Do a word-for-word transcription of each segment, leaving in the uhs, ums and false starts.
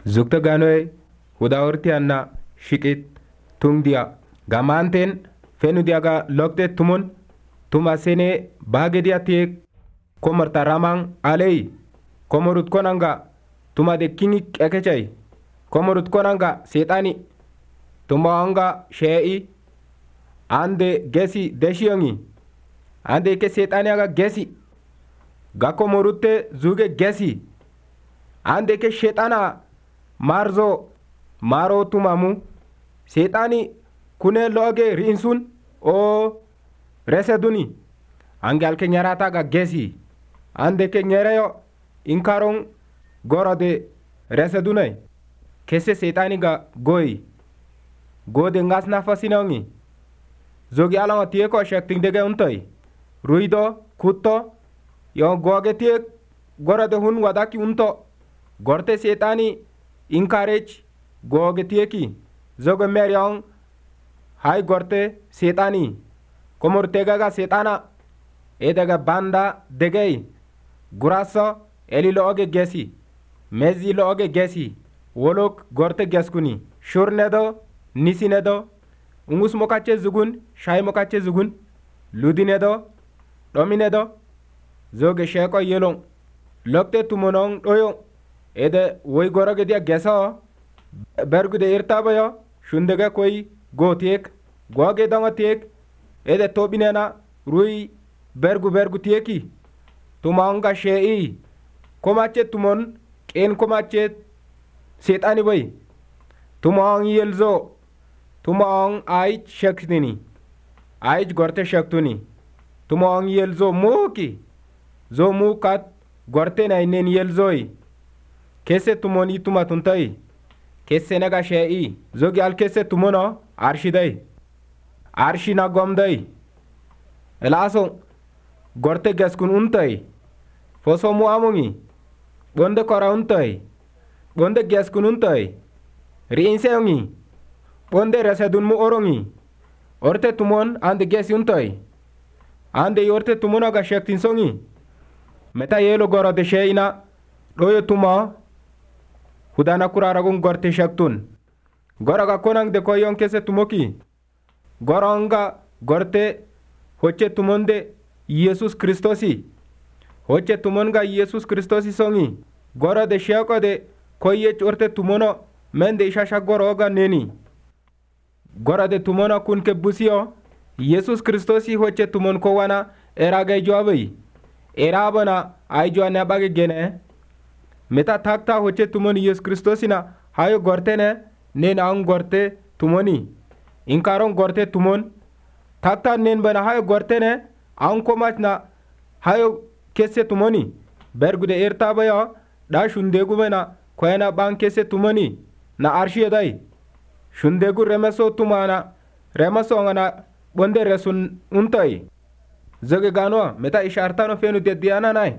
Zukta ganoy huda orti anna shikit tung dia gamanten fenu dia ga lokte tumun tuma sene bage dia te komarta ramang alei komorut konanga tuma de kingi ekechay komorut konanga setani tuma anga shei ande gesi deshiyongi ande ke setani aga gesi ga komorute zuge gesi ande ke shetana marzo maro tumamu setani kune loge rinsun o reseduni angal ke nyarata ga gesi ande ke nyereyo inkarong gorode resedunai kese setani ga goy gode ngas na fasinongi zogi alama tie ko shekting dege untoi ruido kutto yo goge tie gorode hun wadaki unto gorte setani encourage goge tie ki zogo meryong hay gorte setani komor tega ga setana edaga banda degei guraso eli loge gesi mezi loge gesi wolok gorte geskuni shurnedo nisinedo ungus mokache zugun shay mokache zugun ludinedo dominedo zoge sheko yelong lokte tumonong doyo ede woy goroge dia gesa bergude irtabayo shundega koy gotek goge donga tek ede tobinena rui bergu bergu teki tumaanga shei komache tumon ken komache setani boy tumaang yelzo tumaang ay shaktini ay gorte shaktuni tumaang yelzo moki zo mukat gorte na inen yelzoi kese tumoni tumatuntai kese naga shei zogi al kese tumono arshidai arshina gomdai elaso gorte gaskun untai foso mu amungi bonde kora untai bonde gaskun untai riinseongi bonde resedun mu orongi orte tumon ande gesi untai ande yorte tumono ga shektin songi meta yelo goro de sheina doyo tuma hudana kuraragun gorte shektun goroga konang de koyon kese tumoki goronga gorte hoche tumonde Jesus Kristosi hoche tumonga Jesus Kristosi songi goro de sheko de koye orte tumono mende ishasha goroga neni goro de tumono kunke busio Jesus Kristosi hoche tumon ko wana eraga joabai erabana ay joane bage gene meta takta hoche tumoni Jesus Kristosi na hayo gorte ne nen ang gorte tumoni inkaron gorte tumon takta nen bana hayo gorte ne ang komat na hayo kese tumoni bergude erta bayo da shundegu bana koyana bang kese tumoni na arshi dai shundegu remeso tumana remeso ngana bonde resun untai zoge gano meta ishartano fenu de diana nai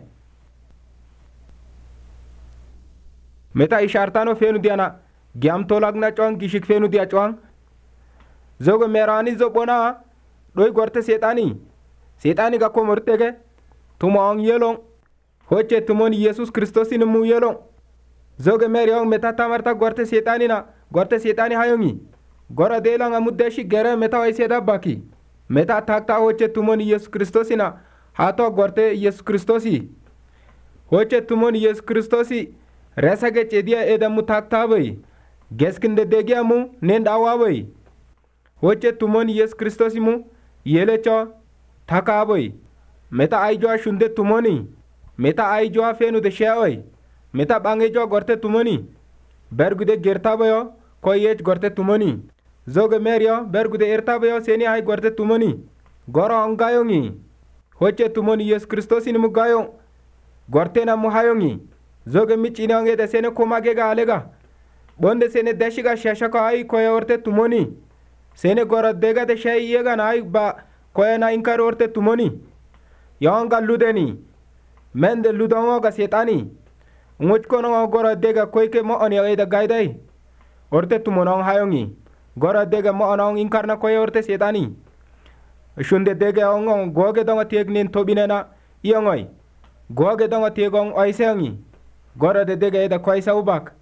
meta ishartano fenu diana gyam tolagna chong gishik fenu dia chong zogo merani zo bona doy gorte setani setani ga ko mortege tumong yelong hoche tumon Jesus Kristosi mu yelong zogo meryong meta tamarta gorte setani na gorte setani hayongi gora delanga muddeshi gere meta way seda baki meta takta hoche tumon Jesus Kristosi na hato gorte Jesus Kristosi hoche tumon Jesus Kristosi resage chedia eda mutakta bai geskinde degya mu nendawa bai hoche tumon Jesus Kristosi mu yelecho taka bai meta aijo shunde tumoni meta aijo fenu de shawai meta bangejo gorte tumoni bergude gerta bayo koyech gorte tumoni zoge merio bergude erta bayo seni ay gorte tumoni goro angayongi hoche tumoni Jesus Kristosi mu gayo gorte na mu hayongi zoge michini ange de sene komage ga alega bonde sene deshiga shashaka ay koyorte tumoni sene goro dega de shay yega na ay ba koyana inkar orte tumoni yonga ludeni mende ludongo ga setani nguch kono goro dega koyke mo on ya da gaidai orte tumonong hayongi goro dega mo onong inkar na koyorte setani shunde dega ongo goge donga tegnin tobinena iyongoi goge donga tegong oiseongi goro de dega da koisa ubak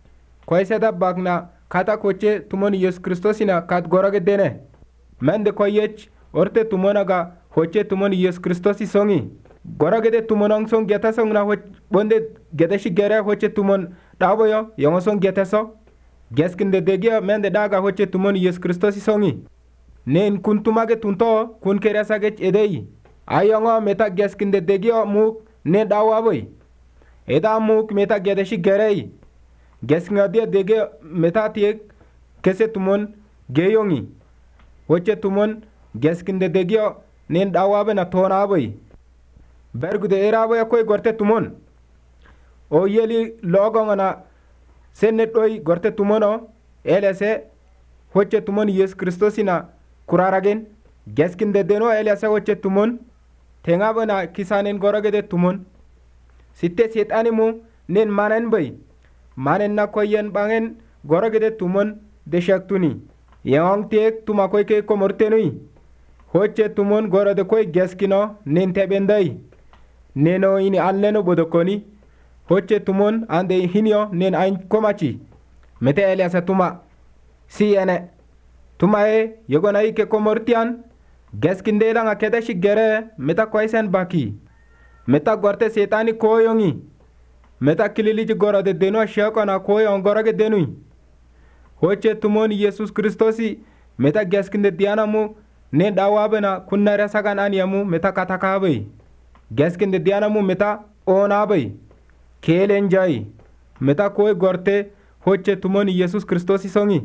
koyseda bagna kata koche tumon Yesus Kristosina kat gorage dene mende koyech orte tumonaga hoche tumon Yesus Kristosi songi gorage de tumonong song geta song na hoch bonde gedeshi gere hoche tumon daboyo yongo song geta so geskinde degia mende daga hoche tumon Yesus Kristosi songi nen kuntumage tunto kun keresage edei ayongo meta geskinde degia muk ne dawaboy eda muk meta gedeshi gerei geskinga dia dege meta tiek kese tumon geyongi hoche tumon geskinde degia nen dawabe na tonaboy bergude eraboy koy gorte tumon o yeli logongana senne doy gorte tumono elese hoche tumon Yesus Kristosina kuraragen geskinde deno elese hoche tumon tengabana kisanen goragede tumon sitte setani mu nen manen bay manen na koyen bangen goragede tumon de shaktuni yang tek tuma koy ke komortenui hoche tumon gorade koy geskino nen tebendai neno ini alleno bodokoni hoche tumon ande hinio nen ain komachi mete eliasa tuma si ene tuma e yogona ike komortian geskinde langa kedeshi gere meta koysen baki meta gorte setani koyongi meta kililiji gorode deno shekona koyon gorage denui hoche tumon Yesus Kristosi meta geskinde dianamu ne dawabena kunnare sagan aniyamu meta katakabai geskinde dianamu meta onabai kelen jai meta koy gorte hoche tumon Yesus Kristosi songi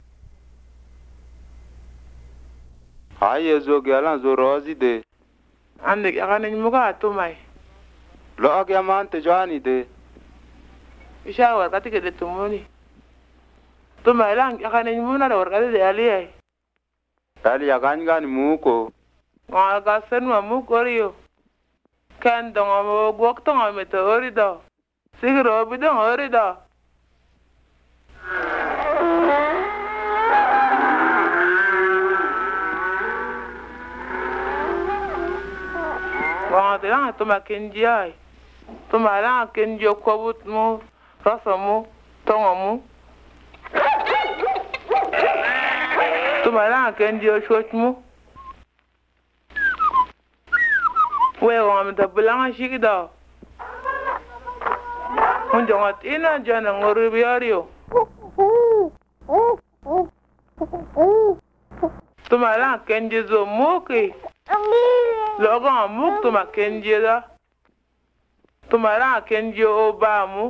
haye zo galan zo rozi de ande yakane muga tumai lo agya man te jani de isha war katike de tumoni tumai lang yakane muna da war katike de ali ali yakan gan muko wa ga sen ma muko riyo kan dongo mo gok tongo meteori do sigro bi dongo ori do wa de lang tuma kenji ai tuma lang kenji ko but mu rasa mu tongo mu tuma lang kenji shot mu we wa mta bulanga shikida unjongat ina jana ngori biario tuma lang kenji zo muki logo muk tuma kenji da tuma lang kenji obamu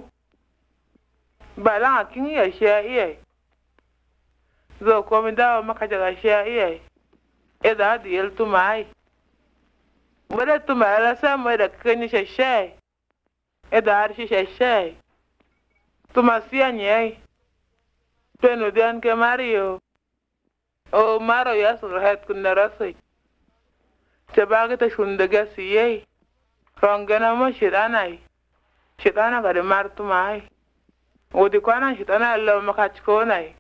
bala kin ya sha iye zo komi da maka jaga sha iye eda di el tumai wala tumai la sa mai da kenji sha sha eda har shi sha sha tuma siya nyai peno dian ke mario o maro ya sur het kun narasai tabage ta shunda gasiye rongana mo shidanai shidana ga de martumai ودي كوانا شت أنا اللي ما كاتش كوناي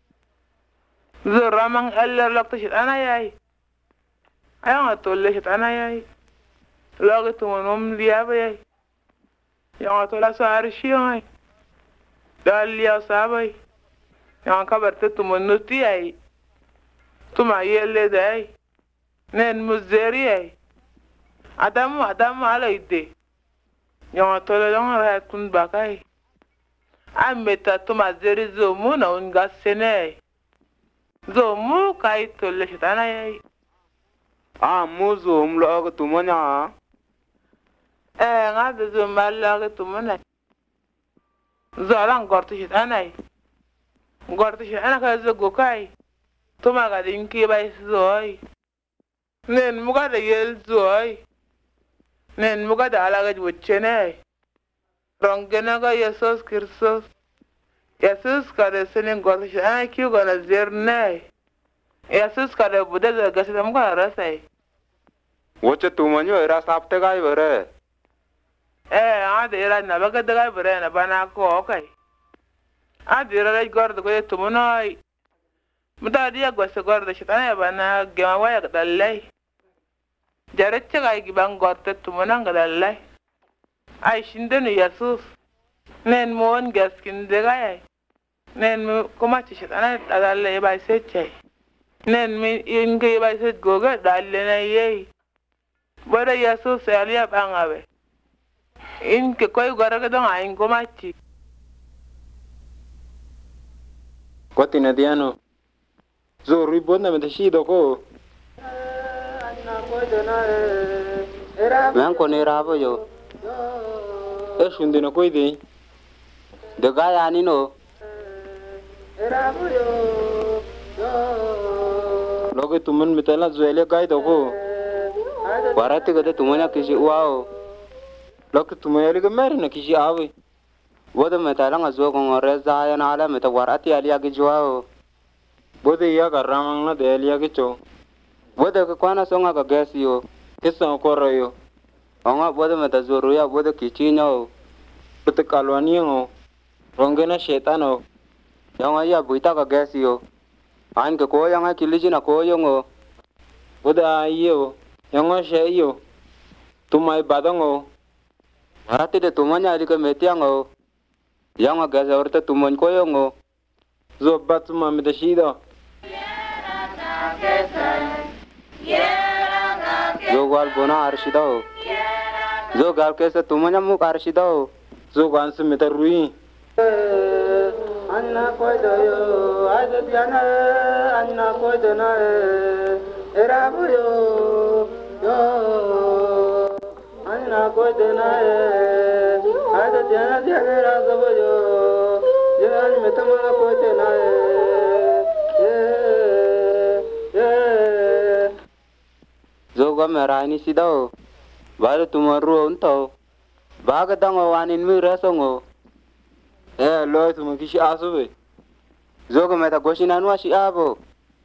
زر رامن اللي لقط شت أنا ياي أيام تقول شت أنا ياي لقط منهم ليابا ياي يوم تقول سعر شيء قال لي أصحابي يوم كبرت تمنوتي ياي تما يلي داي نين مزري ياي أدم أدم على يدي يوم تقول يوم راح تكون باكاي ameta tuma zeri zo mu na unga sene zo mu kai to le shitana yai a mu zo mu lo to monya eh nga de zo mala to mona zo ran gorto shitana yi gorto shitana ka zo go kai tuma ga din ki bai zo ai nen mu ga de yel zo ai nen mu ga da ala ga wuchene rongena ga Yesus Kristus Yesus kare sinin gorshi an ki gona zirne Yesus kare bude ga gashi da muka rasai wace tumanyo era sapte gai bare eh a da era na baga da gai bare na bana ko kai a da era gor da ko tumunoi muta dia gwase gor da shitana bana gema waya ga dallai jaracce ga giban gorte tumunan ga dallai ai shinde no Yesus nen mon gaskin de gaya nen mi kumachi shetana dalalle bai seche nen mi inge bai set goga dalle na ye boda yesu se alia bangabe in ke koy garaga don ayin kumachi Kotina diano. Zo ribona me tashido ko. Men ko ne rabo yo. E shundino ko ide. De gaya ni no. Loge tuman mitala zuele gai do ko. Warati gade tumanya kishi wao. Loge tumayali ga meri na kishi awe. Bodo metala nga zo ko ngore zaya na ala meta warati ali agi jwao. Bode ya ga ramang na de ali agi cho. Bodo ko kwana songa ga gesi yo. Kisa ko rayo. Onga bodo meta zoro ya bodo kichi nyo. Bote kalwani ngo. Rongena shetano. Yang ya buita ga gesi yo. An ke ko yang kiliji na ko yo ngo. Bode ayo. Yang she yo. Tumai badongo. Warati de tumanya ali ka meti ngo. Yang ga za orta tumon ko yo ngo. Zo batuma me tashido. Zo gal bona arshida ho. Zo gal kese tumanya mu arshida ho. Zo gansu me tarui. Anna koy doyo ajatiana anna koy dona erabu yo yo anna koy dona ajatiana diana razabu yo yan metamana koy dona ye Zo ga merani sidao bale tumaru unto baga dango wanin mi resongo. Eh lo tumu kishi asube. Zo ga meta goshina nwa shi abo.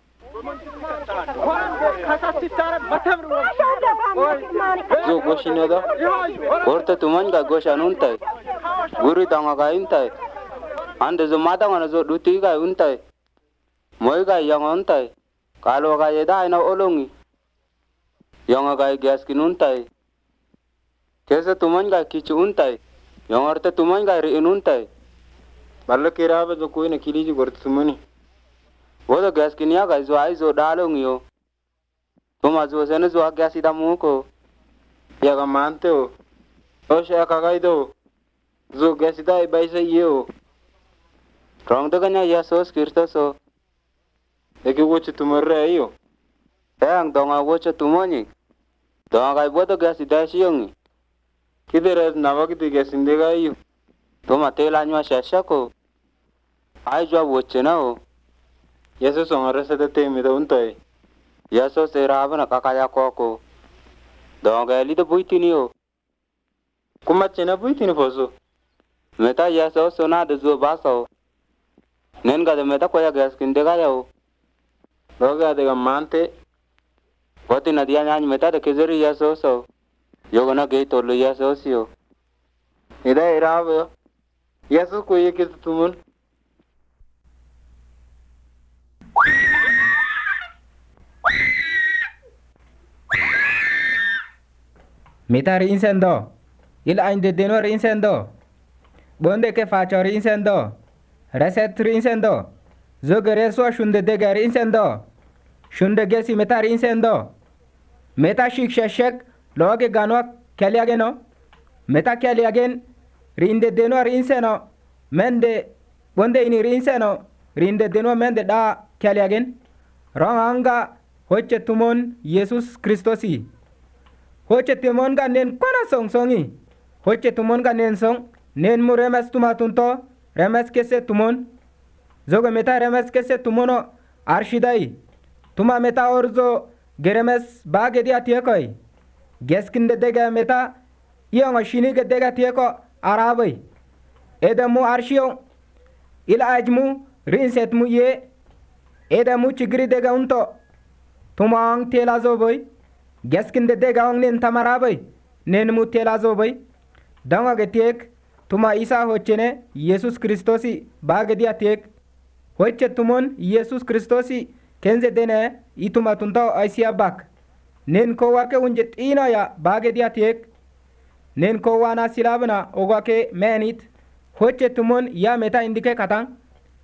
Zo goshina da. Orta tuman ga goshan untai. Guri dango ga untai. Ande zo mata ngana zo duti ga untai. Moi ga yang untai. Kalo ga yeda ina olongi. Yang ga gaskin untai. Kesa tuman ga kichu untai. Yang orta tuman ga ri untai. Balla kirabe zo koina kiliji gortu tumani. Bodo gaskin ya ga zo ai zo dalongi yo. Tuma zo sene zo gasi da muko. Ya ga mante o. O sha ka ga ido. Zo gasi da bai sai yo. Rong de ganya ya so skirto so. Eke woche tumarre yo. Tang donga woche tumoni. Donga ga bodo gasi da shiyongi. Kidere navagi gasi ndega yo. Tuma tela nywa shashako. Ai jwa woche na o. Yeso songare sa te mi da untai. Yeso se rabana kakaya koko. Donga li de buitini o. Kuma chena buitini foso. Meta yeso sona de zo baso. Nenga de meta koya gaskin de ga yo. Loga de mante. Wati na dia nyany meta de kezeri yeso so. Yogana ge to lo yeso sio. Ida irabe. Yeso ko ye ke tumun. Mitari insendo. Il ainde denor insendo. Bonde ke facori insendo. Resetri insendo. Zogere so shunde degari insendo. Shunde gesi metari insendo. Meta shik sheshek loge ganwa keliageno. Meta keliagen rinde denor inseno. Mende bonde ini rinseno. Rinde denor mende da keliagen. Ronganga hoche tumon Jesus Christosi. Hoche tumon ga nen kwana song songi. Hoche tumon ga nen song. Nen mu remes tumatunto. Remes kese tumon. Zogo meta remes kese tumono arshidai. Tuma meta orzo geremes bage dia tiekoi. Geskinde dega meta iyongo shinige dega tieko arabai. Edamu arshiyon. Ila ajmu rinset mu ye. Edamu chigri dega unto. Tuma ang telazo boy. Geskinde dega ong nen tamarabai. Nen mu telazo boy. Danga getiek. Tuma isa hochene Jesus Christosi bage dia tiek. Hoche tumon Jesus Christosi kenze dene ituma tuntao aisia bak. Nen ko wake unjet ina ya bage dia tiek. Nen ko wana silabna ogwake menit. Hoche tumon ya meta indike katang.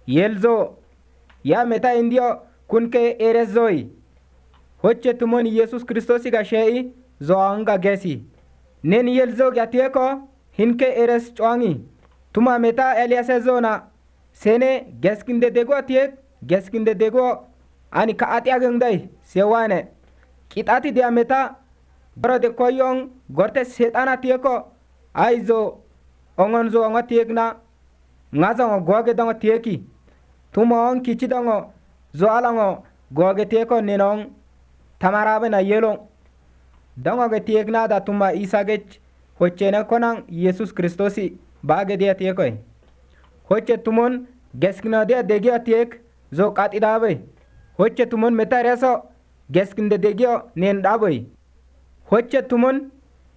yelzo ya meta indio kunke erezoi hoche tumon yesus kristosi ga shei zo anga gesi nen yelzo gateko hinke eres chwangi tuma meta eliase zona sene geskinde dego atiek geskinde dego ani ka ati agengdai sewane kitati dia meta baro de koyong gorte setan atieko aizo ongonzo ongatiek na ngazango goge dango tieki tumong kichidango zo alango goge tieko nenong tamarabe na yelong dango ge tiek na da tuma isagech hochena konang yesus kristosi bage dia tieko hoche tumon geskina dia dege tiek zo katidabe hoche tumon meta reso geskinde degio nen dabe hoche tumon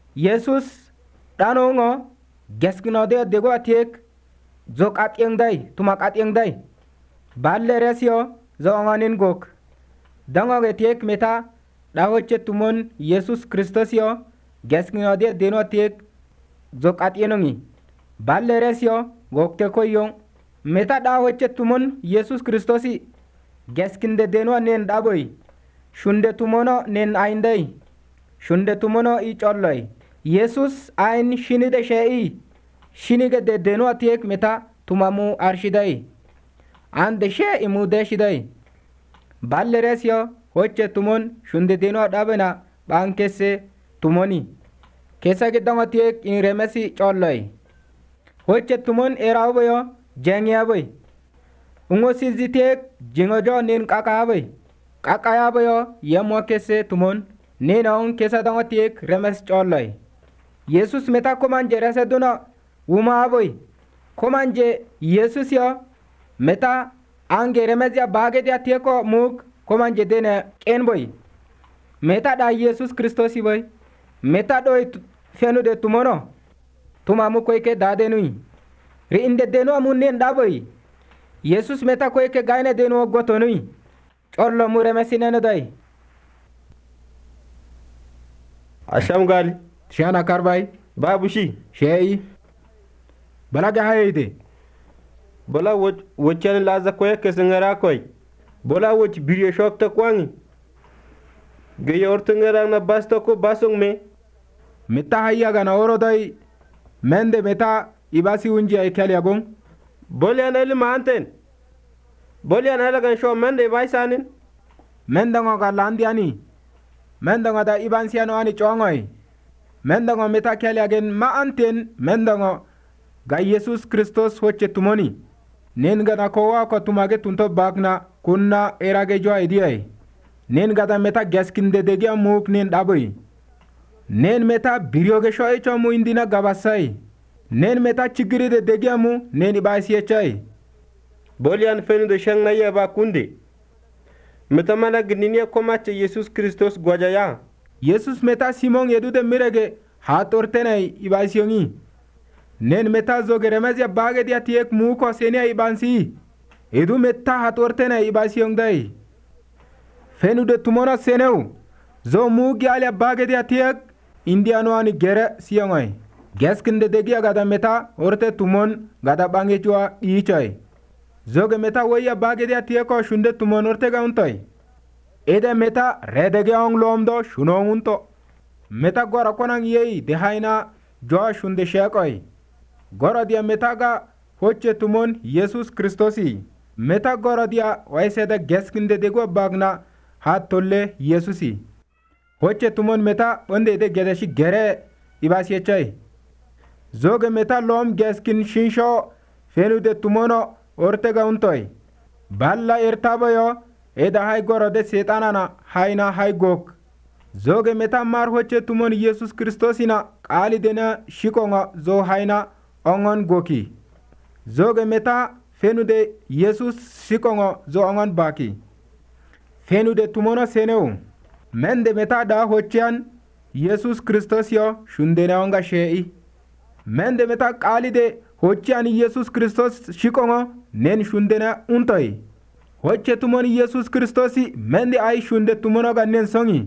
yesus danongo geskina dia dego tiek zo katyeng dai tuma katyeng dai balle resio zo nganin gok dango ge tiek meta da hoche tumon yesus kristos yo geskina dia deno tiek zo katyenongi balle resio gokte koyong meta da hoche tumon yesus kristosi geskinde deno nen daboy shunde tumono nen aindai shunde tumono i cholloi yesus ain shinide shei shinige de deno atiek meta tumamu arshidai ande she imu deshidai balle resyo hoche tumon shunde deno dabena bankese tumoni kesa gidango tiek in remesi cholloi hoche tumon eraboyo jengyaboy ungo sizitiek jingojo nin kakaboy kakayaboyo yemo kese tumon nenong kesa dango tiek remes cholloi yesus meta komanje rese duna uma aboy komanje yesus yo meta ange remezia bage dia tieko muk komanje dene ken boy meta da yesus kristosi boy meta doy fenu de tumono tumamu koyke dade nui ri inde deno amunnen da boy yesus meta koyke gaine deno goto nui chorlo mu remesine no dai asham gali shana karbay babu shi shei balaga hayde bola woccan laza koy kesengara koy bola woc biriye shokta kwangi ge yortu ngara na basto ko basong me meta hayya gana oro dai mende meta ibasi unji ay kalyagon bolya na ilma anten bolya na lagan sho mende vaisanin mende ngo ga landiani mende ngo da ibansiano ani chongoy mende ngo meta kalyagen ma anten mende ngo ga yesus kristos hoche tumoni nen gada kowa ko tumage tunto bagna kunna erage jo idiyai nen gada meta gaskinde dege amuk nen daboy nen meta biryoge sho echo mu indina gabasai nen meta chigiri de dege amu nen ibasi echai bolyan fenu de shang na yeba kunde meta mana gninia komache yesus kristos gwajaya yesus meta simon yedu de mirege hatortenai ibasi yongi nen meta zoge remezia bage dia tiek mu ko senia ibansi edu meta hatortena ibasi yongdai fenu de tumono seneu zo mu gyale bage dia tiek indiano ani gere siyongoi geskinde degia gada meta orte tumon gada bange chua ichai zoge meta woya bage dia tiek ko shunde tumon orte gauntoi ede meta redege ong lomdo shunongunto meta gora konang yei dehaina jo shunde shekoi gorodia metaga hoche tumon yesus kristosi meta gorodia waiseda geskinde dego bagna hat tolle yesusi hoche tumon meta onde de gedeshi gere ibasi echai zoge meta lom geskin shinsho fenu de tumono ortega untoi balla ertaboyo eda hay gorode setanana hayna hay gok zoge meta mar hoche tumon yesus kristosina qali dena shikonga zo hayna ongon goki zoge meta fenude yesus sikongo zo ongon baki fenude tumono seneu mende meta da hochian yesus kristos yo shundene onga shei mende meta qalide hochian yesus kristos sikongo nen shundene untoi hoche tumoni yesus kristosi mende ay shunde tumono ga nen songi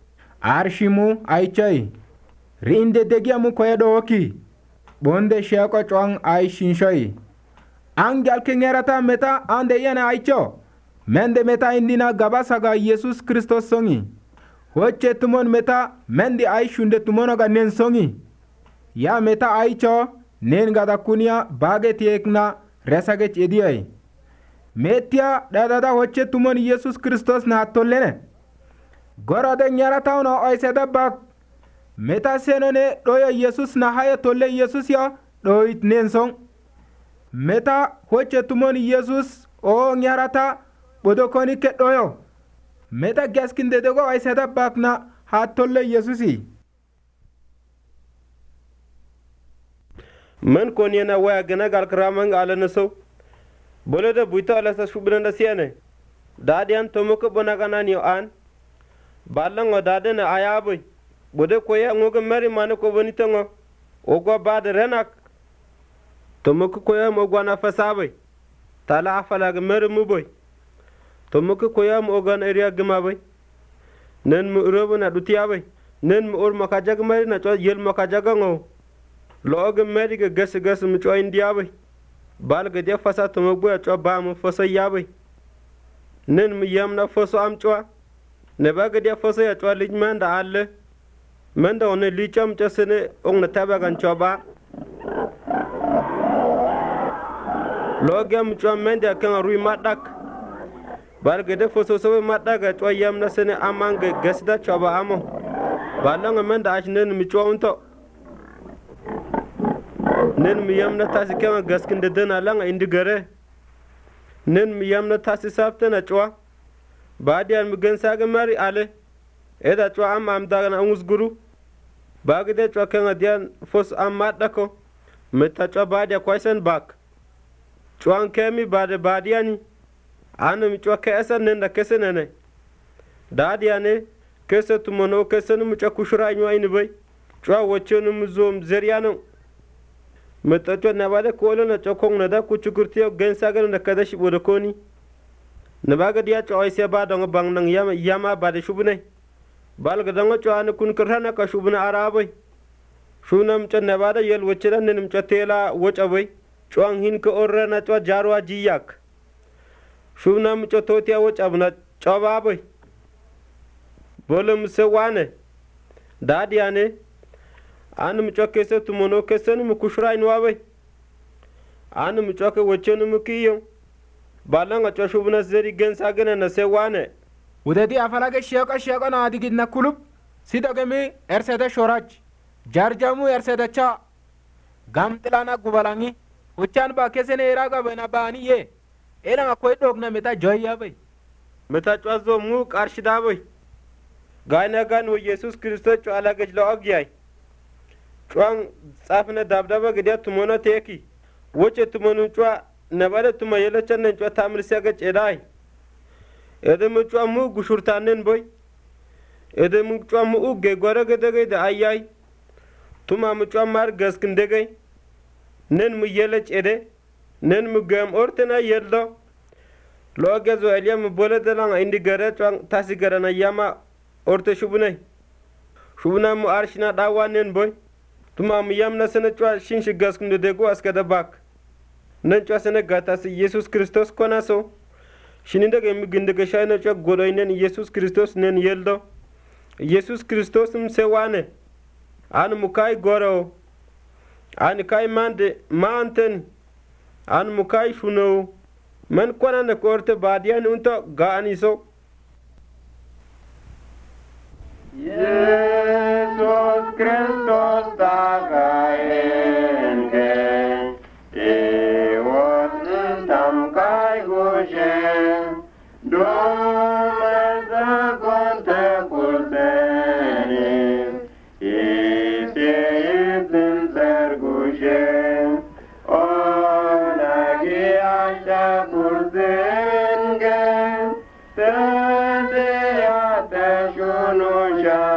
arshimu ay chai rinde degiamu koyedo oki bonde sheko chong ay shinshoi Angal kengerata meta ande yana aicho. Mende meta indina gabasaga Jesus Christos songi. Hoche tumon meta mendi aishunde tumonoga nen songi. Ya meta aicho nen gada kunia bageti ekna resagech ediai. Metia dadada hoche tumon Jesus Christos na tollene. Gorode nyarata ono oiseda bak. Meta senone doyo Jesus na haya tolle Jesus ya doit nen song. Meta hoche tumon Jesus o nyarata bodokoni ke doyo. Meta gaskinde dego oiseda bak na ha tolle Jesusi. من كوني أنا وياجنا قال كرامن على نسو بولده بيتا على سشو بندا سيانه داديان تومك بناغانا نيو آن بالان ودادن آيابي بوده كويا نوغ مري مانو كو بنيتنغو اوغو بعد رناك تومك كويا موغوانا فسابي تالا عفلاغ مري مبوي تومك كويا موغان اريا غمابي نن مؤربنا دوتيابي نن مؤر مكاجاغ مري نچو يل مكاجاغو log mediga gas gas mu cho indiabe bal ga de fasa to mo boya cho ba mu fasa yabe nen mu yam na faso am cho ne ba ga de fasa ya cho lijman da alle men da on li cham cha sene on na taba gan cho ba log am cho men da kan rui madak bal ga de faso so madak ga cho yam na sene amanga gas da cho ba amo balanga men da ashnen mu cho unto nen mi yamna tasi kema gaskinde dena langa indi gare nen mi yamna tasi sapta na chwa badian mi gen saga mari ale eda chwa am am daga angus guru bagde chwa kenga dian fos am madako meta chwa badia kwaisen bak chwa kemi bade badiani anu mi chwa kesa nenda kesenene dadiane kesa tumono kesenu mi chwa kushura nywa ini bay chwa wochonu muzom zeriano metacho nabade kolo na chokong na da kuchukurtiyo gensagan na kada shibodo koni nabaga dia choise ba dong bang nang yama yama bade shubune bal gadang cho an kun karhana ka shubuna arabai shunam cha nabada yel wachira nenim cha tela wachabai choang hin ko orra na cho jarwa jiyak shunam cho totia wachabna chobabai bolum se wane dadiane anum choke se tumono kesen mu kushrai nwawe anum choke wachenu mu kiyo balanga choshubna zeri gensa gena na se wane udedi afalage sheka sheka na adigid na kulub sidagemi erseda shoraj jarjamu erseda cha gamtlana gubalangi uchan ba kesene iraga bena bani ye ela ko dogna meta joya bay meta chwazo mu karshida bay gaina gan wo Jesus Christo chwala gajlo agyai chwang tsafna dabdaba gadiya tumono teki woche tumono chwa nabada tuma yela channe chwa tamir saga chedai edem chwa mu gushurtanen boy edem chwa mu uge gora gade da ayai tuma mu chwa mar gaskindege nen mu yela chede nen mu gam ortena yeldo logezo eliam boledalang indi gare chwang tasi garana yama orte shubunai shubuna mu arshina dawanen boy tuma mu yamna sene chwa shinshi gaskunde dego askada bak nan chwa sene gata si Jesus Christos konaso shininde ge mi ginde ge shayna chwa godoinen Jesus Christos nen yeldo Jesus Christos um sewane an mukai goro an kai mande manten an mukai shuno man kona na korte badian unto gaaniso Jesus Christus tagayenge e was tam kai goshe do meza konte kulteni e se izin sergushe ona gi asha kultenge te te ate shunu sha